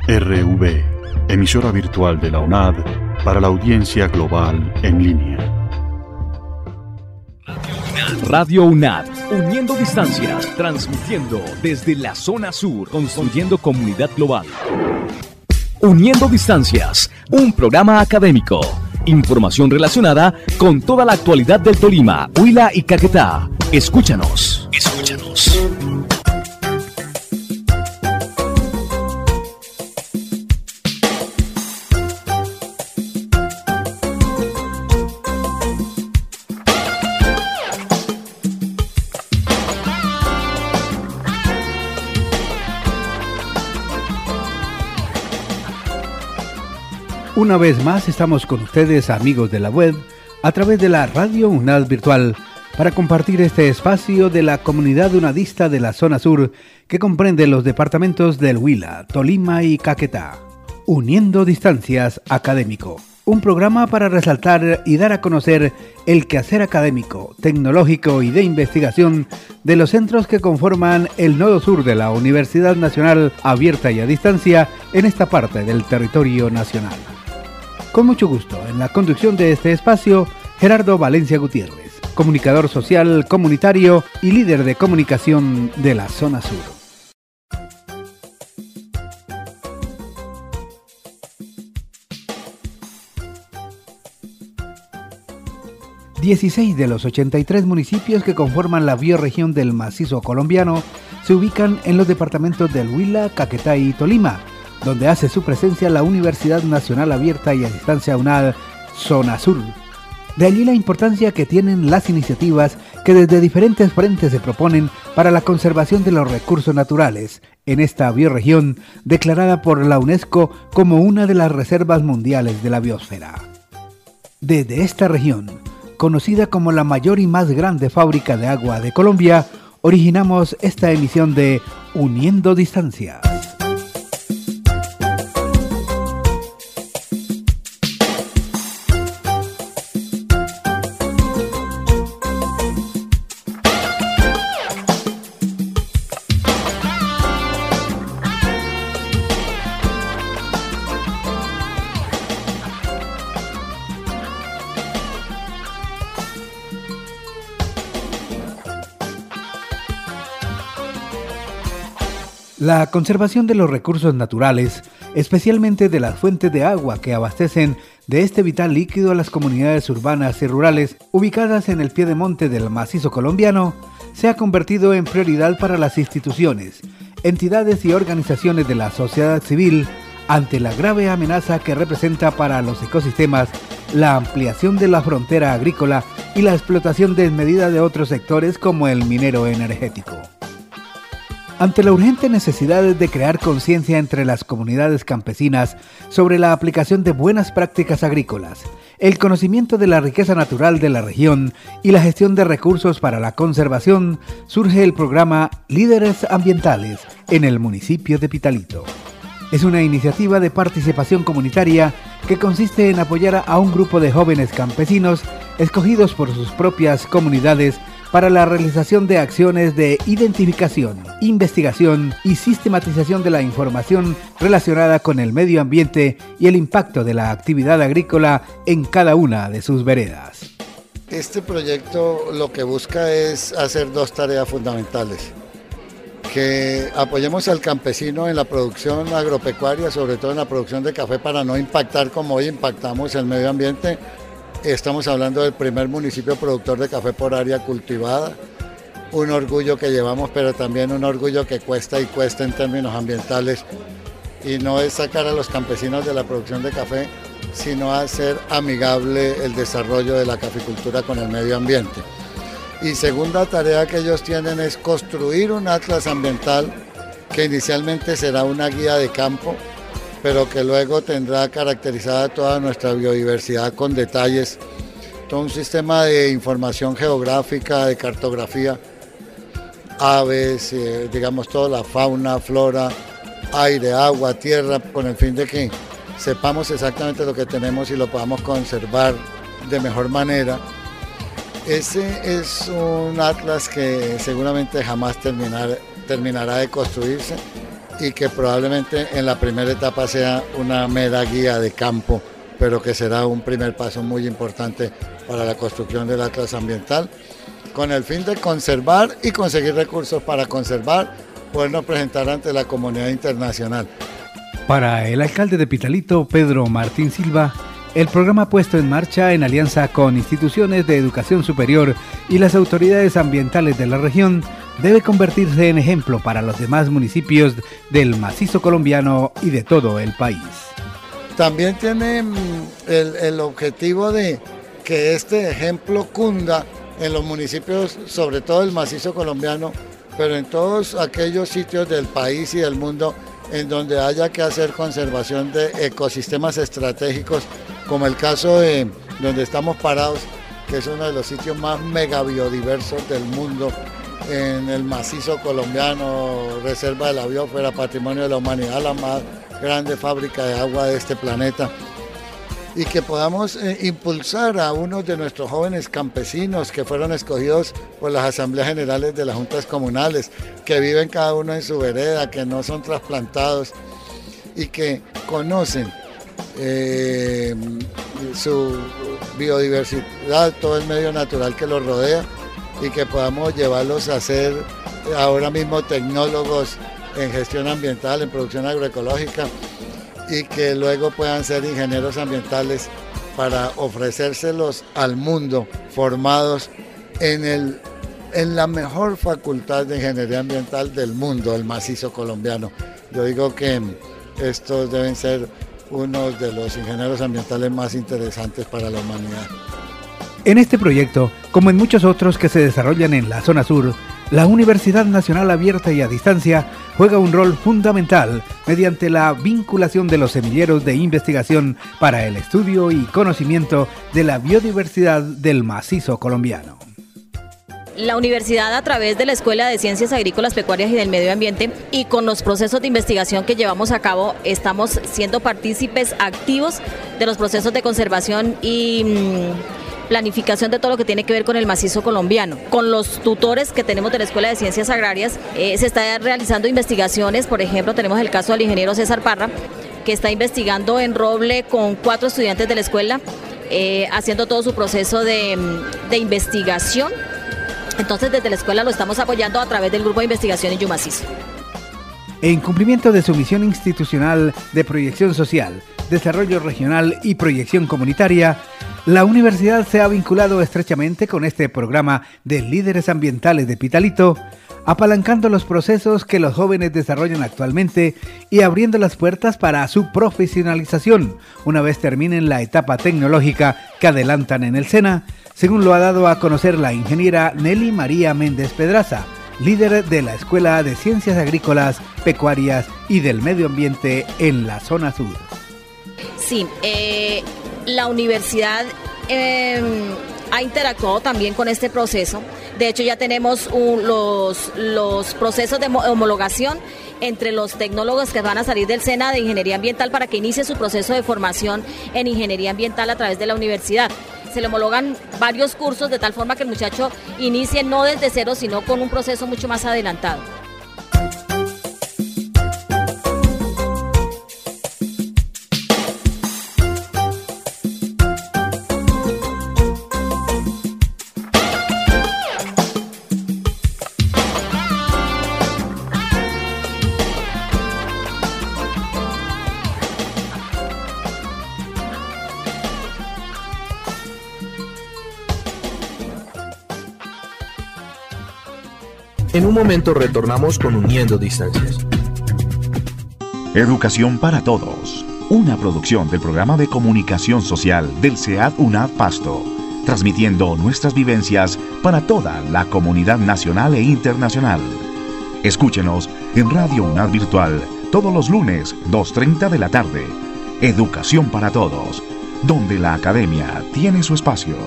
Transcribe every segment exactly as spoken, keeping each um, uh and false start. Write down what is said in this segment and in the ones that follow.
R V, emisora virtual de la UNAD para la audiencia global en línea. Radio UNAD, uniendo distancias, transmitiendo desde la zona sur, construyendo comunidad global. Uniendo distancias, un programa académico. Información relacionada con toda la actualidad del Tolima, Huila y Caquetá. Escúchanos. Escúchanos. Una vez más estamos con ustedes, amigos de la web, a través de la Radio UNAD Virtual, para compartir este espacio de la comunidad unadista de la zona sur, que comprende los departamentos del Huila, Tolima y Caquetá. Uniendo Distancias Académico, un programa para resaltar y dar a conocer el quehacer académico, tecnológico y de investigación de los centros que conforman el nodo sur de la Universidad Nacional Abierta y a Distancia en esta parte del territorio nacional. Con mucho gusto, en la conducción de este espacio, Gerardo Valencia Gutiérrez, comunicador social, comunitario y líder de comunicación de la zona sur. dieciséis de los ochenta y tres municipios que conforman la bioregión del macizo colombiano se ubican en los departamentos del Huila, Caquetá y Tolima, donde hace su presencia la Universidad Nacional Abierta y a Distancia UNAD, Zona Sur. De allí la importancia que tienen las iniciativas que desde diferentes frentes se proponen para la conservación de los recursos naturales en esta bioregión declarada por la UNESCO como una de las reservas mundiales de la biosfera. Desde esta región, conocida como la mayor y más grande fábrica de agua de Colombia, originamos esta emisión de Uniendo Distancias. La conservación de los recursos naturales, especialmente de las fuentes de agua que abastecen de este vital líquido a las comunidades urbanas y rurales ubicadas en el piedemonte del macizo colombiano, se ha convertido en prioridad para las instituciones, entidades y organizaciones de la sociedad civil ante la grave amenaza que representa para los ecosistemas la ampliación de la frontera agrícola y la explotación desmedida de otros sectores como el minero energético. Ante la urgente necesidad de crear conciencia entre las comunidades campesinas sobre la aplicación de buenas prácticas agrícolas, el conocimiento de la riqueza natural de la región y la gestión de recursos para la conservación, surge el programa Líderes Ambientales en el municipio de Pitalito. Es una iniciativa de participación comunitaria que consiste en apoyar a un grupo de jóvenes campesinos escogidos por sus propias comunidades para la realización de acciones de identificación, investigación y sistematización de la información relacionada con el medio ambiente y el impacto de la actividad agrícola en cada una de sus veredas. Este proyecto lo que busca es hacer dos tareas fundamentales: que apoyemos al campesino en la producción agropecuaria, sobre todo en la producción de café, para no impactar como hoy impactamos el medio ambiente. Estamos hablando del primer municipio productor de café por área cultivada, un orgullo que llevamos, pero también un orgullo que cuesta y cuesta en términos ambientales, y no es sacar a los campesinos de la producción de café, sino hacer amigable el desarrollo de la caficultura con el medio ambiente. Y segunda tarea que ellos tienen es construir un atlas ambiental que inicialmente será una guía de campo, pero que luego tendrá caracterizada toda nuestra biodiversidad con detalles, todo un sistema de información geográfica, de cartografía, aves, eh, digamos toda la fauna, flora, aire, agua, tierra, con el fin de que sepamos exactamente lo que tenemos y lo podamos conservar de mejor manera. Ese es un atlas que seguramente jamás terminar, terminará de construirse, y que probablemente en la primera etapa sea una mera guía de campo, pero que será un primer paso muy importante para la construcción del Atlas Ambiental, con el fin de conservar y conseguir recursos para conservar, podernos presentar ante la comunidad internacional. Para el alcalde de Pitalito, Pedro Martín Silva, el programa puesto en marcha en alianza con instituciones de educación superior y las autoridades ambientales de la región debe convertirse en ejemplo para los demás municipios del macizo colombiano y de todo el país. También tiene el, el objetivo de que este ejemplo cunda en los municipios, sobre todo el macizo colombiano, pero en todos aquellos sitios del país y del mundo en donde haya que hacer conservación de ecosistemas estratégicos, como el caso de donde estamos parados, que es uno de los sitios más megabiodiversos del mundo, en el macizo colombiano, reserva de la biosfera, patrimonio de la humanidad, la más grande fábrica de agua de este planeta, y que podamos eh, impulsar a unos de nuestros jóvenes campesinos que fueron escogidos por las asambleas generales de las juntas comunales, que viven cada uno en su vereda, que no son trasplantados y que conocen eh, su biodiversidad, todo el medio natural que los rodea, y que podamos llevarlos a ser ahora mismo tecnólogos en gestión ambiental, en producción agroecológica, y que luego puedan ser ingenieros ambientales para ofrecérselos al mundo formados en, el, en la mejor facultad de ingeniería ambiental del mundo, el macizo colombiano. Yo digo que estos deben ser unos de los ingenieros ambientales más interesantes para la humanidad. En este proyecto, como en muchos otros que se desarrollan en la zona sur, la Universidad Nacional Abierta y a Distancia juega un rol fundamental mediante la vinculación de los semilleros de investigación para el estudio y conocimiento de la biodiversidad del macizo colombiano. La universidad, a través de la Escuela de Ciencias Agrícolas, Pecuarias y del Medio Ambiente, y con los procesos de investigación que llevamos a cabo, estamos siendo partícipes activos de los procesos de conservación y mmm, planificación de todo lo que tiene que ver con el macizo colombiano. Con los tutores que tenemos de la Escuela de Ciencias Agrarias, eh, se está realizando investigaciones. Por ejemplo, tenemos el caso del ingeniero César Parra, que está investigando en roble con cuatro estudiantes de la escuela, eh, haciendo todo su proceso de, de investigación. Entonces, desde la escuela lo estamos apoyando a través del grupo de investigación en Yumacizo. En cumplimiento de su misión institucional de proyección social, desarrollo regional y proyección comunitaria, la universidad se ha vinculado estrechamente con este programa de líderes ambientales de Pitalito, apalancando los procesos que los jóvenes desarrollan actualmente y abriendo las puertas para su profesionalización una vez terminen la etapa tecnológica que adelantan en el SENA, según lo ha dado a conocer la ingeniera Nelly María Méndez Pedraza, líder de la Escuela de Ciencias Agrícolas, Pecuarias y del Medio Ambiente en la zona sur. Sí, eh, la universidad eh, ha interactuado también con este proceso. De hecho, ya tenemos un, los, los procesos de homologación entre los tecnólogos que van a salir del SENA de Ingeniería Ambiental para que inicie su proceso de formación en Ingeniería Ambiental a través de la universidad. Se le homologan varios cursos de tal forma que el muchacho inicie no desde cero, sino con un proceso mucho más adelantado. En un momento retornamos con Uniendo Distancias. Educación para Todos, una producción del programa de comunicación social del SEAD UNAD Pasto, transmitiendo nuestras vivencias para toda la comunidad nacional e internacional. Escúchenos en Radio UNAD Virtual todos los lunes, dos treinta de la tarde. Educación para Todos, donde la academia tiene su espacio.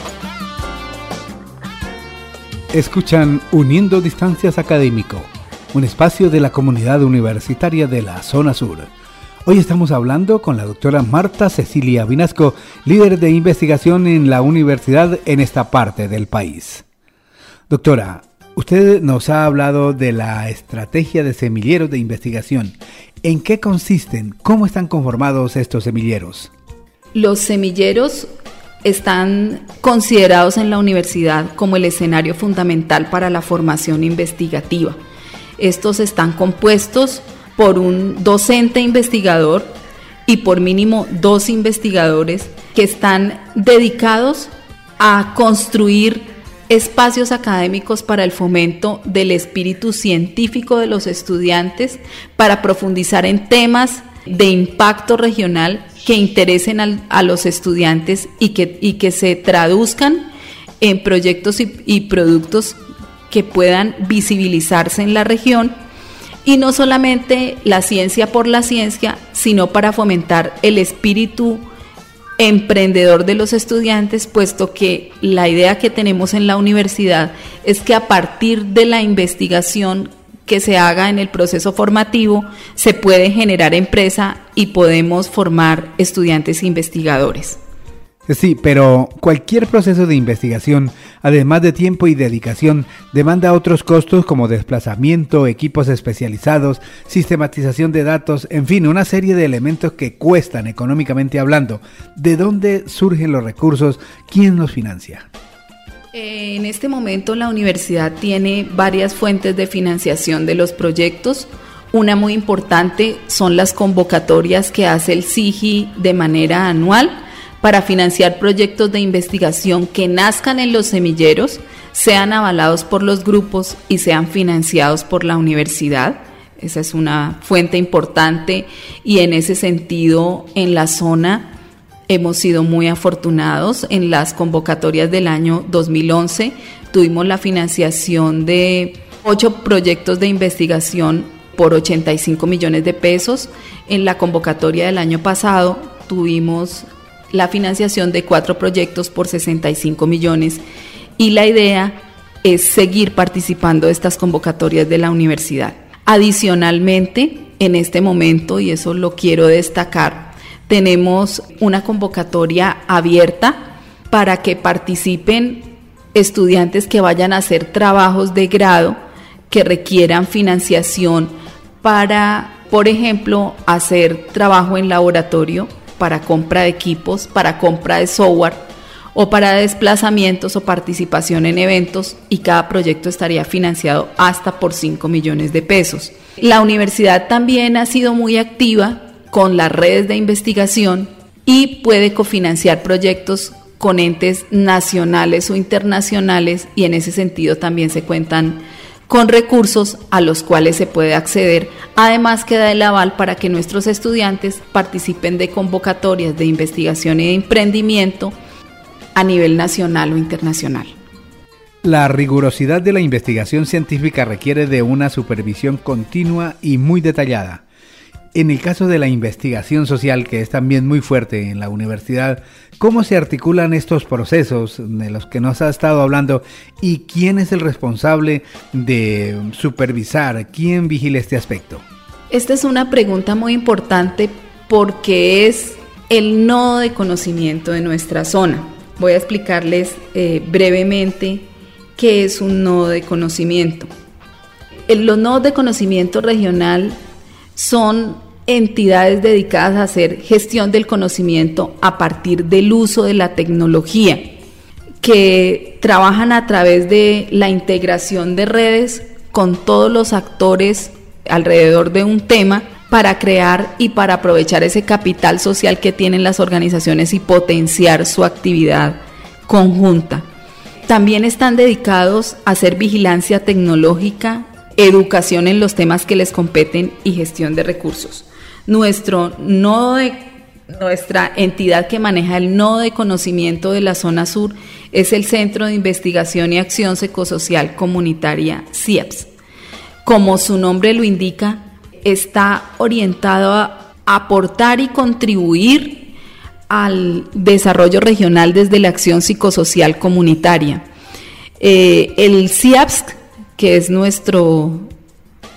Escuchan Uniendo Distancias Académico, un espacio de la comunidad universitaria de la zona sur. Hoy estamos hablando con la doctora Marta Cecilia Vinasco, líder de investigación en la universidad en esta parte del país. Doctora, usted nos ha hablado de la estrategia de semilleros de investigación. ¿En qué consisten? ¿Cómo están conformados estos semilleros? Los semilleros están considerados en la universidad como el escenario fundamental para la formación investigativa. Estos están compuestos por un docente investigador y por mínimo dos investigadores que están dedicados a construir espacios académicos para el fomento del espíritu científico de los estudiantes, para profundizar en temas de impacto regional que interesen al, a los estudiantes y que, y que se traduzcan en proyectos y, y productos que puedan visibilizarse en la región, y no solamente la ciencia por la ciencia, sino para fomentar el espíritu emprendedor de los estudiantes, puesto que la idea que tenemos en la universidad es que a partir de la investigación que se haga en el proceso formativo se puede generar empresa y podemos formar estudiantes investigadores. Sí, pero cualquier proceso de investigación, además de tiempo y dedicación, demanda otros costos como desplazamiento, equipos especializados, sistematización de datos, en fin, una serie de elementos que cuestan económicamente hablando. ¿De dónde surgen los recursos? ¿Quién los financia? En este momento la universidad tiene varias fuentes de financiación de los proyectos. Una muy importante son las convocatorias que hace el S I G I de manera anual para financiar proyectos de investigación que nazcan en los semilleros, sean avalados por los grupos y sean financiados por la universidad. Esa es una fuente importante y en ese sentido en la zona hemos sido muy afortunados. En las convocatorias del año dos mil once tuvimos la financiación de ocho proyectos de investigación por ochenta y cinco millones de pesos. En la convocatoria del año pasado tuvimos la financiación de cuatro proyectos por sesenta y cinco millones y la idea es seguir participando de estas convocatorias de la universidad. Adicionalmente, en este momento, y eso lo quiero destacar, tenemos una convocatoria abierta para que participen estudiantes que vayan a hacer trabajos de grado que requieran financiación para, por ejemplo, hacer trabajo en laboratorio, para compra de equipos, para compra de software o para desplazamientos o participación en eventos, y cada proyecto estaría financiado hasta por cinco millones de pesos. La universidad también ha sido muy activa con las redes de investigación y puede cofinanciar proyectos con entes nacionales o internacionales, y en ese sentido también se cuentan con recursos a los cuales se puede acceder. Además queda el aval para que nuestros estudiantes participen de convocatorias de investigación y de emprendimiento a nivel nacional o internacional. La rigurosidad de la investigación científica requiere de una supervisión continua y muy detallada. En el caso de la investigación social, que es también muy fuerte en la universidad, ¿cómo se articulan estos procesos de los que nos ha estado hablando y quién es el responsable de supervisar, quién vigila este aspecto? Esta es una pregunta muy importante porque es el nodo de conocimiento de nuestra zona. Voy a explicarles eh, brevemente qué es un nodo de conocimiento. El, los nodos de conocimiento regional son entidades dedicadas a hacer gestión del conocimiento a partir del uso de la tecnología, que trabajan a través de la integración de redes con todos los actores alrededor de un tema para crear y para aprovechar ese capital social que tienen las organizaciones y potenciar su actividad conjunta. También están dedicados a hacer vigilancia tecnológica, educación en los temas que les competen y gestión de recursos. Nuestro nodo de, nuestra entidad que maneja el nodo de conocimiento de la zona sur es el Centro de Investigación y Acción Psicosocial Comunitaria, C I A P S. Como su nombre lo indica, está orientado a aportar y contribuir al desarrollo regional desde la acción psicosocial comunitaria. Eh, el C I A P S, que es nuestro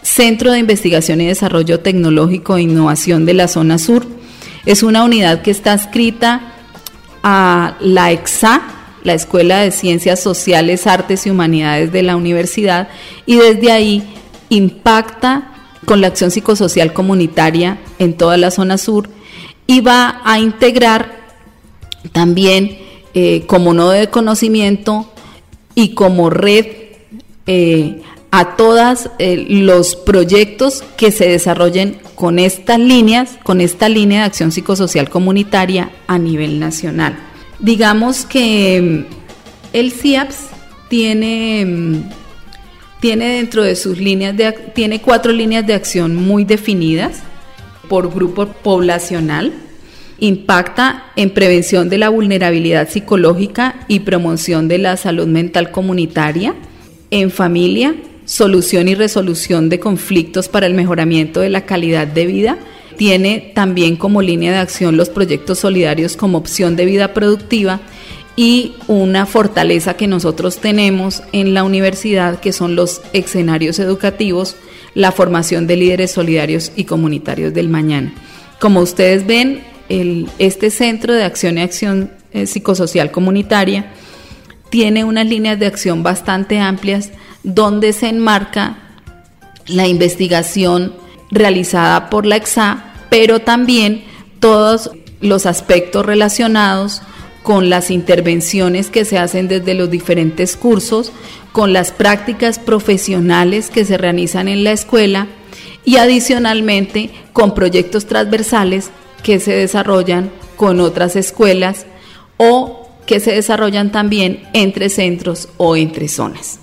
Centro de Investigación y Desarrollo Tecnológico e Innovación de la Zona Sur. Es una unidad que está adscrita a la E X A, la Escuela de Ciencias Sociales, Artes y Humanidades de la universidad, y desde ahí impacta con la acción psicosocial comunitaria en toda la zona sur y va a integrar también eh, como nodo de conocimiento y como red eh, a todos eh, los proyectos que se desarrollen con estas líneas, con esta línea de acción psicosocial comunitaria a nivel nacional. Digamos que el C I A P S tiene, tiene dentro de sus líneas, de, tiene cuatro líneas de acción muy definidas por grupo poblacional. Impacta en prevención de la vulnerabilidad psicológica y promoción de la salud mental comunitaria, en familia, solución y resolución de conflictos para el mejoramiento de la calidad de vida. Tiene también como línea de acción los proyectos solidarios como opción de vida productiva y una fortaleza que nosotros tenemos en la universidad, que son los escenarios educativos, la formación de líderes solidarios y comunitarios del mañana. Como ustedes ven, el, este Centro de Acción y Acción eh, Psicosocial Comunitaria tiene unas líneas de acción bastante amplias donde se enmarca la investigación realizada por la E X A, pero también todos los aspectos relacionados con las intervenciones que se hacen desde los diferentes cursos, con las prácticas profesionales que se realizan en la escuela y adicionalmente con proyectos transversales que se desarrollan con otras escuelas o que se desarrollan también entre centros o entre zonas.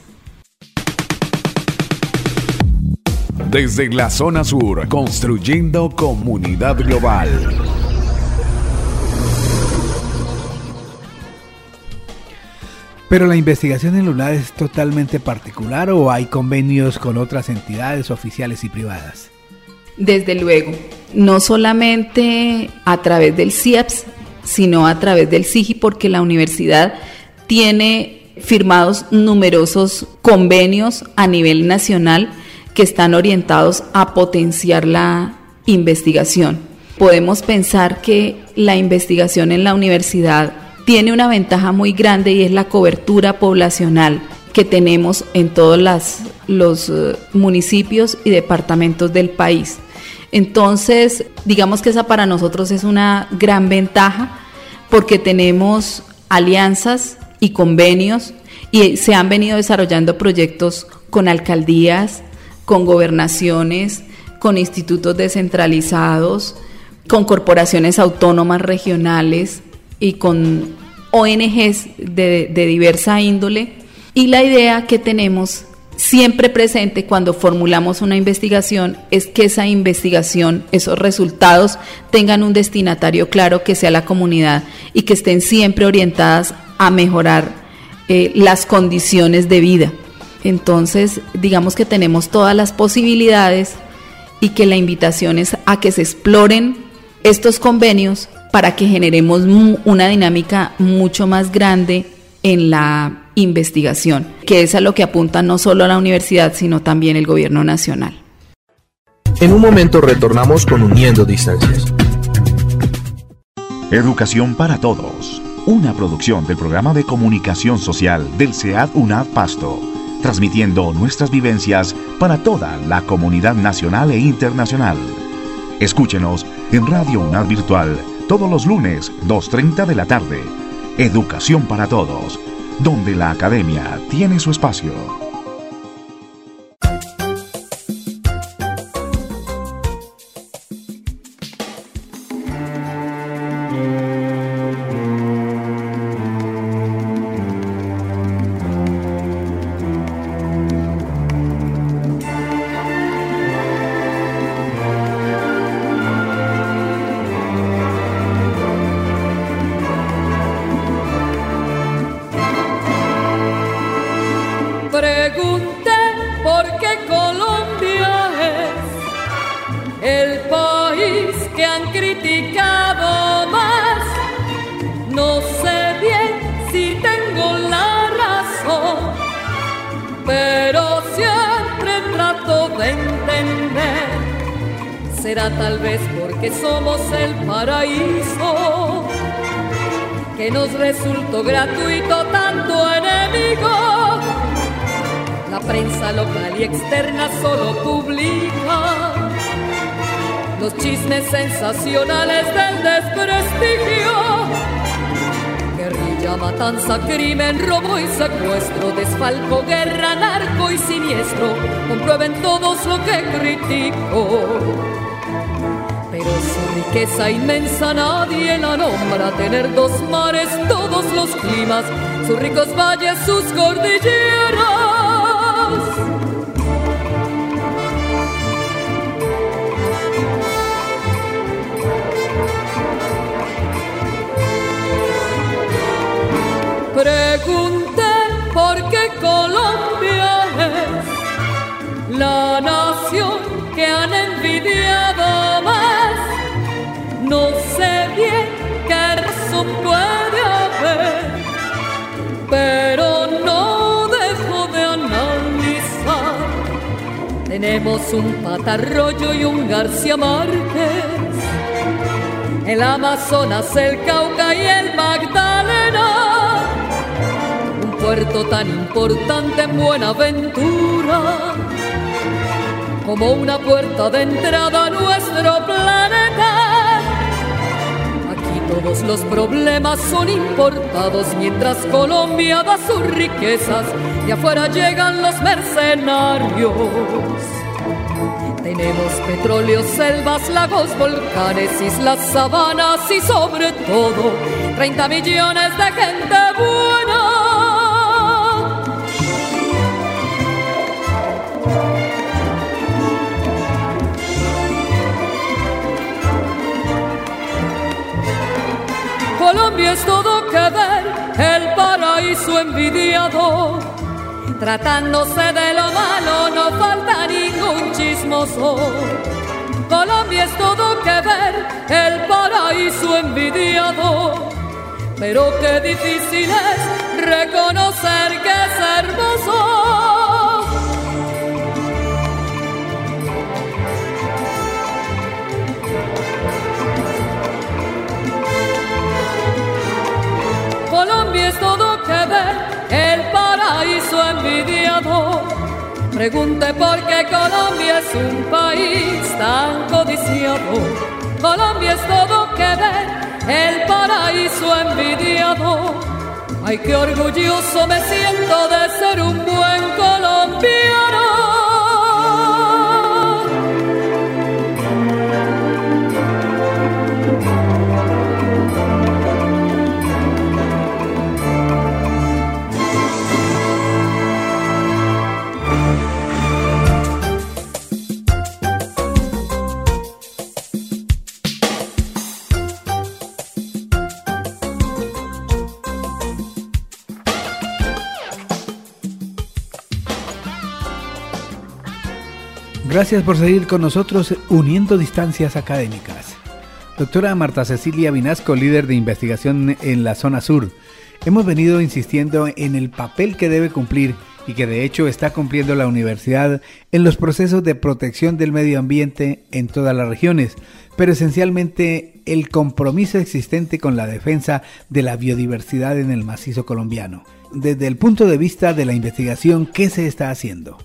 Desde la zona sur, construyendo comunidad global. ¿Pero la investigación en LUNAD es totalmente particular o hay convenios con otras entidades oficiales y privadas? Desde luego, no solamente a través del C I A P S, sino a través del S I G I, porque la universidad tiene firmados numerosos convenios a nivel nacional que están orientados a potenciar la investigación. Podemos pensar que la investigación en la universidad tiene una ventaja muy grande y es la cobertura poblacional que tenemos en todos las, los uh, municipios y departamentos del país. Entonces, digamos que esa para nosotros es una gran ventaja porque tenemos alianzas y convenios y se han venido desarrollando proyectos con alcaldías, con gobernaciones, con institutos descentralizados, con corporaciones autónomas regionales y con O N Ges de, de diversa índole. Y la idea que tenemos siempre presente cuando formulamos una investigación es que esa investigación, esos resultados tengan un destinatario claro, que sea la comunidad y que estén siempre orientadas a mejorar eh, las condiciones de vida. Entonces, digamos que tenemos todas las posibilidades y que la invitación es a que se exploren estos convenios para que generemos una dinámica mucho más grande en la investigación, que es a lo que apunta no solo la universidad, sino también el gobierno nacional. En un momento retornamos con Uniendo Distancias. Educación para Todos, una producción del programa de comunicación social del SEAD UNAD Pasto, transmitiendo nuestras vivencias para toda la comunidad nacional e internacional. Escúchenos en Radio UNAD Virtual todos los lunes, dos treinta de la tarde. Educación para Todos, donde la academia tiene su espacio. Pero siempre trato de entender será tal vez porque somos el paraíso, que nos resultó gratuito tanto enemigo. La prensa local y externa solo publica los chismes sensacionales del desprestigio. Guerrilla, matanza, crimen, robo y secuestro, desfalco, guerra, narco y siniestro, comprueben todos lo que critico. Pero su riqueza inmensa nadie la nombra, tener dos mares, todos los climas, sus ricos valles, sus cordilleras. Pregunté por qué Colombia es la nación que han envidiado más. No sé bien qué razón puede haber, pero no dejo de analizar. Tenemos un Patarroyo y un García Márquez, el Amazonas, el Cauca y el Magdalena. Puerto tan importante en Buenaventura, como una puerta de entrada a nuestro planeta. Aquí todos los problemas son importados, mientras Colombia da sus riquezas, de afuera llegan los mercenarios. Tenemos petróleo, selvas, lagos, volcanes, islas, sabanas y sobre todo treinta millones de gente buena. Colombia es todo que ver, el paraíso envidiado. Tratándose de lo malo no falta ningún chismoso. Colombia es todo que ver, el paraíso envidiado. Pero qué difícil es reconocer que es hermoso. Colombia es todo que ver, el paraíso envidiado. Pregunte por qué Colombia es un país tan codiciado. Colombia es todo que ver, el paraíso envidiado. Ay, qué orgulloso me siento de ser un buen colombiano. Gracias por seguir con nosotros uniendo distancias académicas. Doctora Marta Cecilia Vinasco, líder de investigación en la zona sur. Hemos venido insistiendo en el papel que debe cumplir y que de hecho está cumpliendo la universidad en los procesos de protección del medio ambiente en todas las regiones, pero esencialmente el compromiso existente con la defensa de la biodiversidad en el macizo colombiano. Desde el punto de vista de la investigación, ¿qué se está haciendo?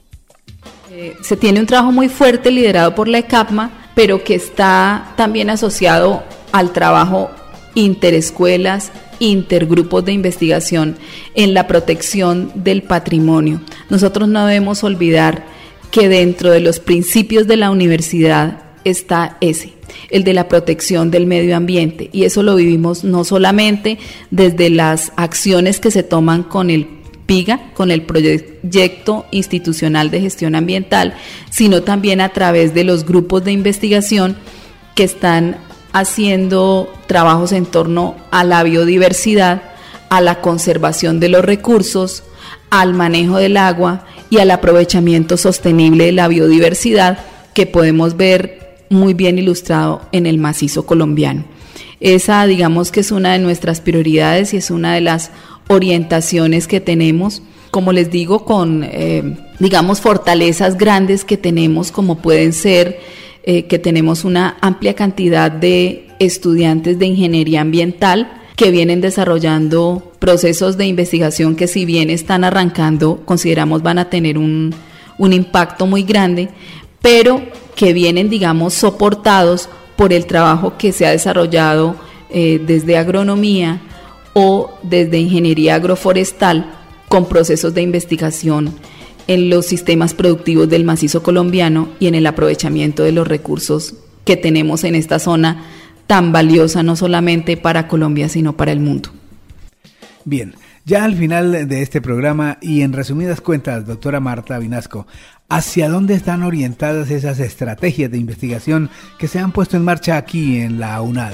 Eh, se tiene un trabajo muy fuerte liderado por la ECAPMA, pero que está también asociado al trabajo interescuelas, intergrupos de investigación en la protección del patrimonio. Nosotros no debemos olvidar que dentro de los principios de la universidad está ese, el de la protección del medio ambiente, y eso lo vivimos no solamente desde las acciones que se toman con el PIGA, con el Proyecto Institucional de Gestión Ambiental, sino también a través de los grupos de investigación que están haciendo trabajos en torno a la biodiversidad, a la conservación de los recursos, al manejo del agua y al aprovechamiento sostenible de la biodiversidad, que podemos ver muy bien ilustrado en el macizo colombiano. Esa, digamos que es una de nuestras prioridades y es una de las orientaciones que tenemos, como les digo, con, eh, digamos, fortalezas grandes que tenemos, como pueden ser eh, que tenemos una amplia cantidad de estudiantes de ingeniería ambiental que vienen desarrollando procesos de investigación que, si bien están arrancando, consideramos van a tener un, un impacto muy grande, pero que vienen, digamos, soportados por el trabajo que se ha desarrollado eh, desde agronomía o desde ingeniería agroforestal con procesos de investigación en los sistemas productivos del macizo colombiano y en el aprovechamiento de los recursos que tenemos en esta zona tan valiosa, no solamente para Colombia, sino para el mundo. Bien, ya al final de este programa y en resumidas cuentas, doctora Marta Vinasco, ¿hacia dónde están orientadas esas estrategias de investigación que se han puesto en marcha aquí en la UNAD?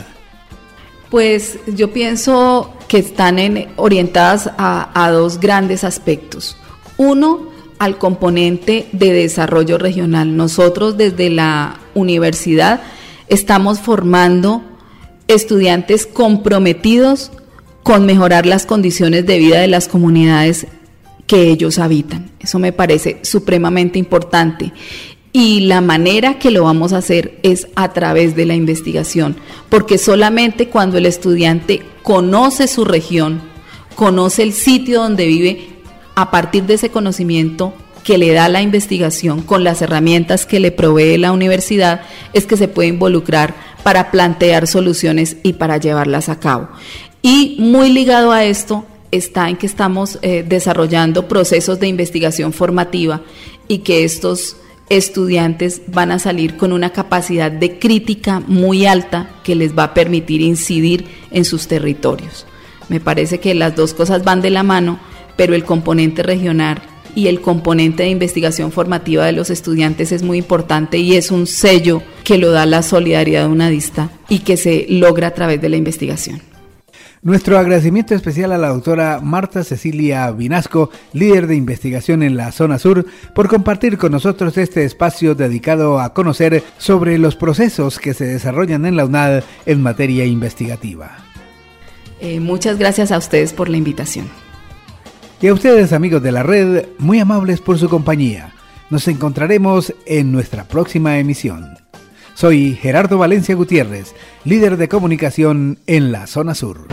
Pues yo pienso que están en, orientadas a, a dos grandes aspectos. Uno, al componente de desarrollo regional. Nosotros desde la universidad estamos formando estudiantes comprometidos con mejorar las condiciones de vida de las comunidades que ellos habitan. Eso me parece supremamente importante. Y la manera que lo vamos a hacer es a través de la investigación, porque solamente cuando el estudiante conoce su región, conoce el sitio donde vive, a partir de ese conocimiento que le da la investigación con las herramientas que le provee la universidad, es que se puede involucrar para plantear soluciones y para llevarlas a cabo. Y muy ligado a esto está en que estamos eh, desarrollando procesos de investigación formativa y que estos estudiantes van a salir con una capacidad de crítica muy alta que les va a permitir incidir en sus territorios. Me parece que las dos cosas van de la mano, pero el componente regional y el componente de investigación formativa de los estudiantes es muy importante y es un sello que lo da la solidaridad unadista y que se logra a través de la investigación. Nuestro agradecimiento especial a la doctora Marta Cecilia Vinasco, líder de investigación en la zona sur, por compartir con nosotros este espacio dedicado a conocer sobre los procesos que se desarrollan en la UNAD en materia investigativa. Eh, muchas gracias a ustedes por la invitación. Y a ustedes, amigos de la red, muy amables por su compañía. Nos encontraremos en nuestra próxima emisión. Soy Gerardo Valencia Gutiérrez, líder de comunicación en la zona sur.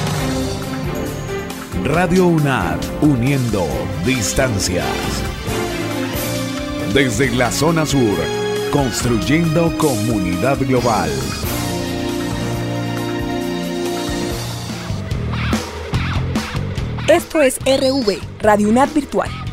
Radio UNAD, uniendo distancias. Desde la zona sur, construyendo comunidad global. Esto es R V, Radio UNAD Virtual.